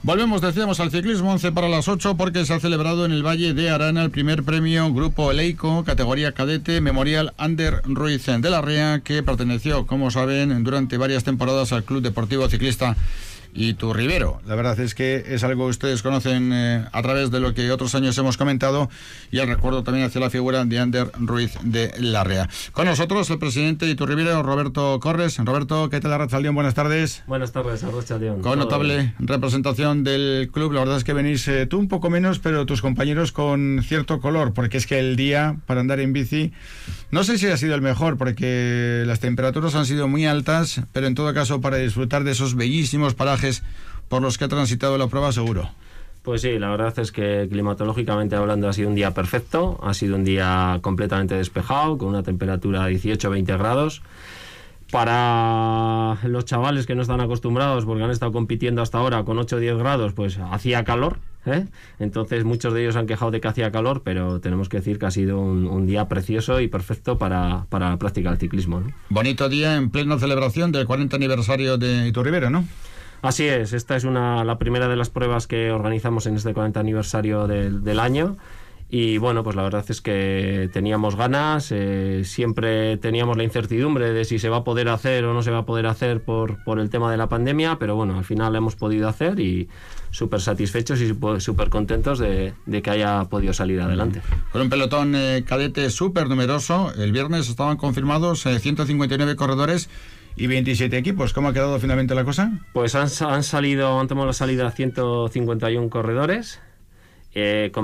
Volvemos, decíamos, al ciclismo, 11 para las 8, porque se ha celebrado en el Valle de Arana el primer premio Grupo Eleico, categoría cadete, Memorial Ander Ruiz de la Rea, que perteneció, como saben, durante varias temporadas al Club Deportivo Ciclista Iturribero. La verdad es que es algo que ustedes conocen a través de lo que otros años hemos comentado, y el recuerdo también hacia la figura de Ander Ruiz de la Rea. Con nosotros el presidente de Iturribero, Roberto Corres. Roberto, ¿qué tal, Arratsaldeón? Buenas tardes. Buenas tardes, Arratsaldeón. Con notable representación del club. La verdad es que venís tú un poco menos, pero tus compañeros con cierto color, porque es que el día para andar en bici, no sé si ha sido el mejor, porque las temperaturas han sido muy altas, pero en todo caso para disfrutar de esos bellísimos parajes por los que ha transitado la prueba, seguro. Pues sí, la verdad es que climatológicamente hablando ha sido un día perfecto, ha sido un día completamente despejado, con una temperatura de 18-20 grados. Para los chavales que no están acostumbrados, porque han estado compitiendo hasta ahora con 8-10 grados, pues hacía calor, ¿eh? Entonces muchos de ellos han quejado de que hacía calor, pero tenemos que decir que ha sido un día precioso y perfecto para la práctica del ciclismo, ¿no? Bonito día en plena celebración del 40 aniversario de Iturribero, ¿no? Así es, esta es la primera de las pruebas que organizamos en este 40 aniversario del año. Y bueno, pues la verdad es que teníamos ganas, siempre teníamos la incertidumbre de si se va a poder hacer o no se va a poder hacer por el tema de la pandemia, pero bueno, al final hemos podido hacer y súper satisfechos y súper contentos de que haya podido salir adelante. Con un pelotón cadete súper numeroso, el viernes estaban confirmados 159 corredores y 27 equipos. ¿Cómo ha quedado finalmente la cosa? Pues han tomado la salida 151 corredores. Con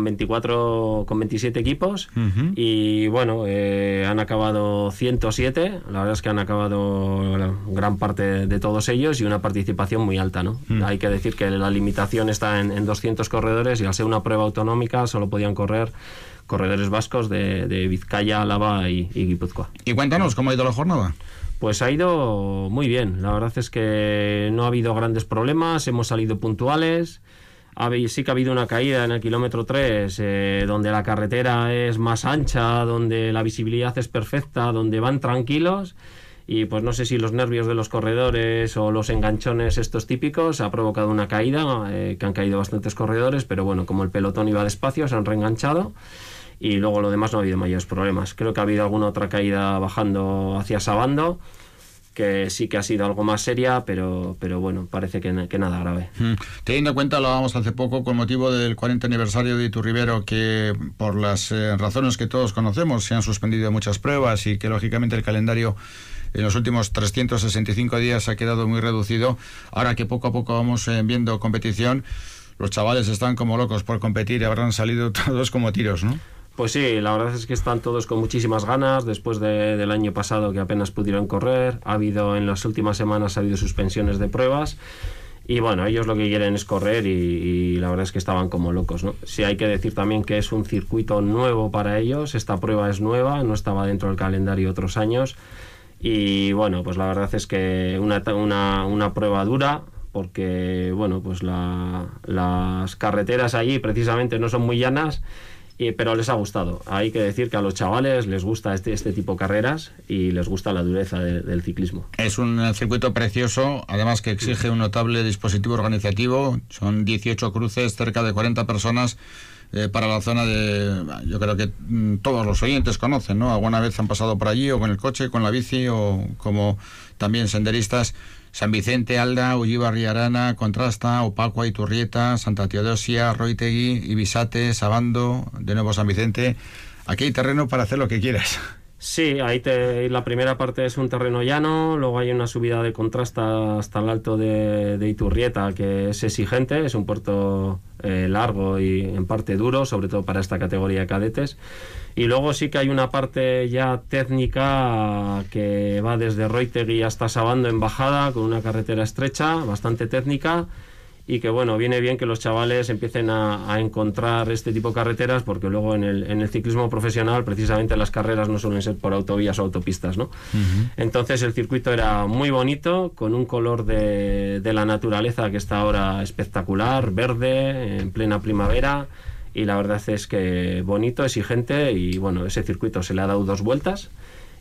27 equipos. Uh-huh. Y bueno, han acabado 107. La verdad es que han acabado gran parte de todos ellos y una participación muy alta, ¿no? Hay que decir que la limitación está en 200 corredores, y al ser una prueba autonómica solo podían correr corredores vascos de Vizcaya, Álava y Guipúzcoa. Y cuéntanos, ¿cómo ha ido la jornada? Pues ha ido muy bien. La verdad es que no ha habido grandes problemas, hemos salido puntuales. Sí que ha habido una caída en el kilómetro 3, donde la carretera es más ancha, donde la visibilidad es perfecta, donde van tranquilos, y pues no sé si los nervios de los corredores o los enganchones estos típicos ha provocado una caída, que han caído bastantes corredores, pero bueno, como el pelotón iba despacio, se han reenganchado. Y luego lo demás no ha habido mayores problemas. Creo que ha habido alguna otra caída bajando hacia Sabando, que sí que ha sido algo más seria, pero bueno, parece que nada grave. Teniendo en cuenta, lo hablábamos hace poco con motivo del 40 aniversario de Iturribero, que por las razones que todos conocemos se han suspendido muchas pruebas y que lógicamente el calendario en los últimos 365 días ha quedado muy reducido. Ahora que poco a poco vamos viendo competición, los chavales están como locos por competir y habrán salido todos como tiros, ¿no? Pues sí, la verdad es que están todos con muchísimas ganas después del año pasado, que apenas pudieron correr. En las últimas semanas ha habido suspensiones de pruebas y bueno, ellos lo que quieren es correr y la verdad es que estaban como locos, ¿no? Sí, hay que decir también que es un circuito nuevo para ellos. Esta prueba es nueva, no estaba dentro del calendario otros años, y bueno, pues la verdad es que una prueba dura, porque bueno, pues las carreteras allí precisamente no son muy llanas, pero les ha gustado. Hay que decir que a los chavales les gusta este tipo de carreras y les gusta la dureza del ciclismo. Es un circuito precioso, además que exige un notable dispositivo organizativo. Son 18 cruces, cerca de 40 personas para la zona yo creo que todos los oyentes conocen, ¿no? Alguna vez han pasado por allí, o con el coche, con la bici, o como también senderistas. San Vicente, Alda, Ullibarri, Arana, Contrasta, Opacua, Iturrieta, Santa Teodosia, Roitegui, Ibisate, Sabando, de nuevo San Vicente. Aquí hay terreno para hacer lo que quieras. Sí, la primera parte es un terreno llano, luego hay una subida de Contrasta hasta el alto de Iturrieta, que es exigente, es un puerto largo y en parte duro, sobre todo para esta categoría de cadetes. Y luego sí que hay una parte ya técnica que va desde Roitegui hasta Sabando en bajada, con una carretera estrecha, bastante técnica, y que bueno, viene bien que los chavales empiecen a encontrar este tipo de carreteras, porque luego en el ciclismo profesional precisamente las carreras no suelen ser por autovías o autopistas, ¿no? Uh-huh. Entonces el circuito era muy bonito, con un color de la naturaleza que está ahora espectacular, verde, en plena primavera. Y la verdad es que bonito, exigente, y bueno, ese circuito se le ha dado 2 vueltas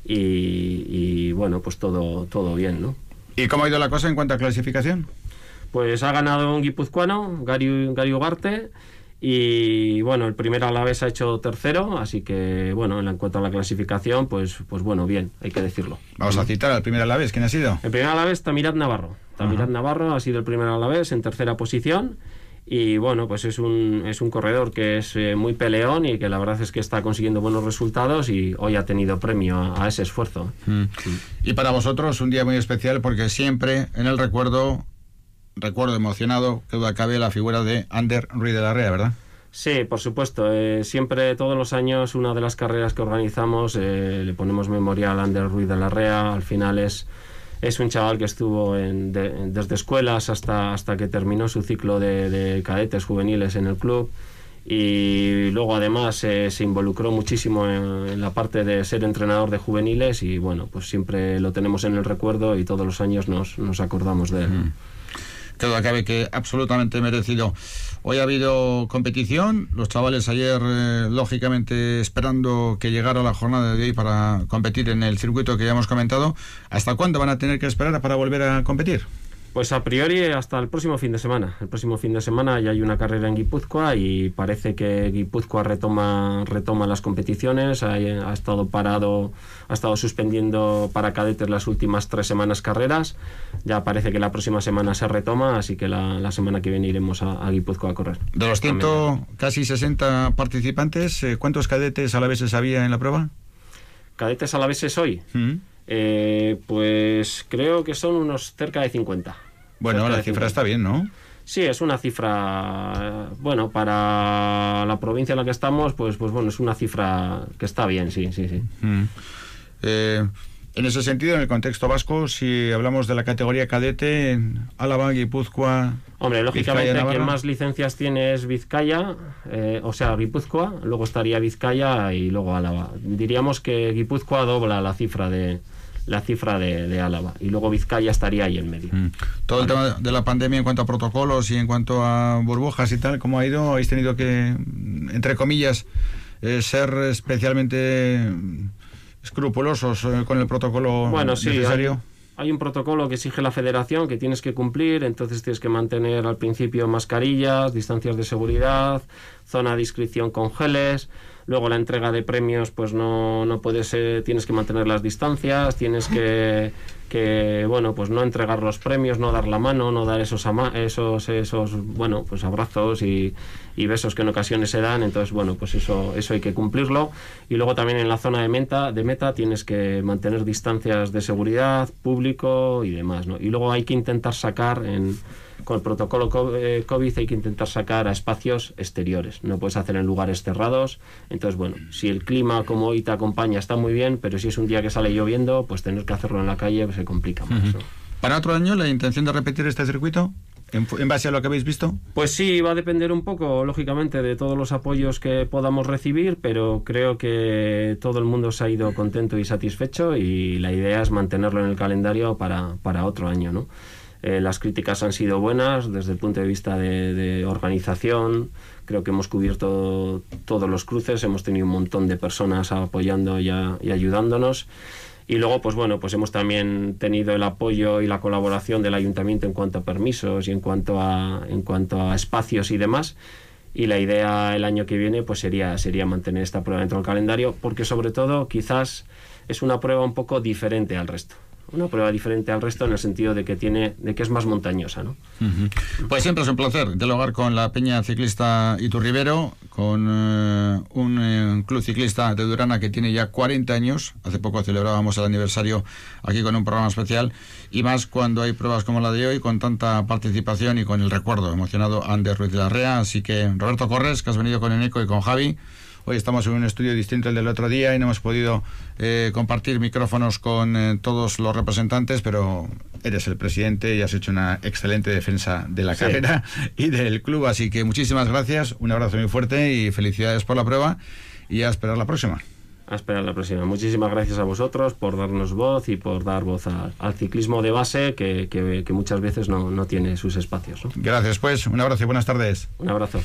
y bueno, pues todo bien, ¿no? ¿Y cómo ha ido la cosa en cuanto a clasificación? Pues ha ganado un guipuzcoano, Gari Ugarte, y bueno, el primer Alavés ha hecho tercero, así que bueno, en cuanto a la clasificación, pues bueno, bien, hay que decirlo. Vamos a citar al primer Alavés, ¿quién ha sido? El primer Alavés, Tamirat Navarro. Tamirat Navarro ha sido el primer Alavés en tercera posición. Y bueno, pues es un corredor que es muy peleón y que la verdad es que está consiguiendo buenos resultados y hoy ha tenido premio a ese esfuerzo. Y para vosotros un día muy especial porque siempre en el recuerdo emocionado que duda cabe la figura de Ander Ruiz de Larrea, ¿verdad? Sí, por supuesto. Siempre, todos los años, una de las carreras que organizamos le ponemos memorial a Ander Ruiz de Larrea. Al final es un chaval que estuvo desde escuelas hasta que terminó su ciclo de cadetes juveniles en el club, y luego además se involucró muchísimo en la parte de ser entrenador de juveniles, y bueno, pues siempre lo tenemos en el recuerdo y todos los años nos acordamos de él. Que duda cabe que absolutamente merecido. Hoy ha habido competición, los chavales ayer lógicamente esperando que llegara la jornada de hoy para competir en el circuito que ya hemos comentado. ¿Hasta cuándo van a tener que esperar para volver a competir? Pues a priori hasta el próximo fin de semana. El próximo fin de semana ya hay una carrera en Guipúzcoa y parece que Guipúzcoa retoma las competiciones. Ha estado parado, ha estado suspendiendo para cadetes las últimas 3 semanas carreras. Ya parece que la próxima semana se retoma, así que la semana que viene iremos a Guipúzcoa a correr. De los casi 60 participantes, ¿cuántos cadetes alaveses había en la prueba? ¿Cadetes alaveses hoy? Pues creo que son unos cerca de 50. Bueno, la cifra está bien, ¿no? Sí, es una cifra, bueno, para la provincia en la que estamos, pues bueno, es una cifra que está bien, sí. En ese sentido, en el contexto vasco, si hablamos de la categoría cadete, en Álava, Guipúzcoa... Hombre, lógicamente Vizcaya, quien más licencias tiene es Vizcaya, o sea, Guipúzcoa, luego estaría Vizcaya y luego Álava. Diríamos que Guipúzcoa dobla la cifra de Álava, y luego Vizcaya estaría ahí en medio. Todo el tema de la pandemia en cuanto a protocolos y en cuanto a burbujas y tal, ¿cómo ha ido? ¿Habéis tenido que, entre comillas, ser especialmente escrupulosos con el protocolo necesario? Hay un protocolo que exige la federación que tienes que cumplir, entonces tienes que mantener al principio mascarillas, distancias de seguridad, zona de inscripción con geles. Luego la entrega de premios, pues no puedes, tienes que mantener las distancias, tienes que bueno, pues no entregar los premios, no dar la mano, no dar esos bueno, pues abrazos y besos que en ocasiones se dan. Entonces, bueno, pues eso hay que cumplirlo. Y luego también en la zona de meta tienes que mantener distancias de seguridad, público y demás, ¿no? Y luego hay que intentar sacar con el protocolo COVID hay que intentar sacar a espacios exteriores, no puedes hacer en lugares cerrados. Entonces, bueno, si el clima como hoy te acompaña está muy bien, pero si es un día que sale lloviendo, pues tener que hacerlo en la calle pues se complica más, ¿no? ¿Para otro año la intención de repetir este circuito? ¿En base a lo que habéis visto? Pues sí, va a depender un poco, lógicamente, de todos los apoyos que podamos recibir, pero creo que todo el mundo se ha ido contento y satisfecho, y la idea es mantenerlo en el calendario para otro año, ¿no? Las críticas han sido buenas desde el punto de vista de organización. Creo que hemos cubierto todos los cruces, hemos tenido un montón de personas apoyando y ayudándonos. Y luego, pues bueno, pues hemos también tenido el apoyo y la colaboración del ayuntamiento en cuanto a permisos y en cuanto a espacios y demás. Y la idea el año que viene pues sería mantener esta prueba dentro del calendario, porque sobre todo quizás es una prueba un poco diferente al resto. Una prueba diferente al resto en el sentido de que es más montañosa, ¿no? Pues siempre es un placer dialogar con la Peña Ciclista Iturribero, con un club ciclista de Durana que tiene ya 40 años. Hace poco celebrábamos el aniversario aquí con un programa especial, y más cuando hay pruebas como la de hoy, con tanta participación y con el recuerdo emocionado a Ander Ruiz de Larrea. Así que, Roberto Corres, que has venido con Eneco y con Javi. Hoy estamos en un estudio distinto al del otro día y no hemos podido compartir micrófonos con todos los representantes, pero eres el presidente y has hecho una excelente defensa de la carrera y del club, así que muchísimas gracias, un abrazo muy fuerte y felicidades por la prueba, y a esperar la próxima. A esperar la próxima. Muchísimas gracias a vosotros por darnos voz y por dar voz al ciclismo de base que muchas veces no tiene sus espacios, ¿no? Gracias, pues, un abrazo y buenas tardes. Un abrazo.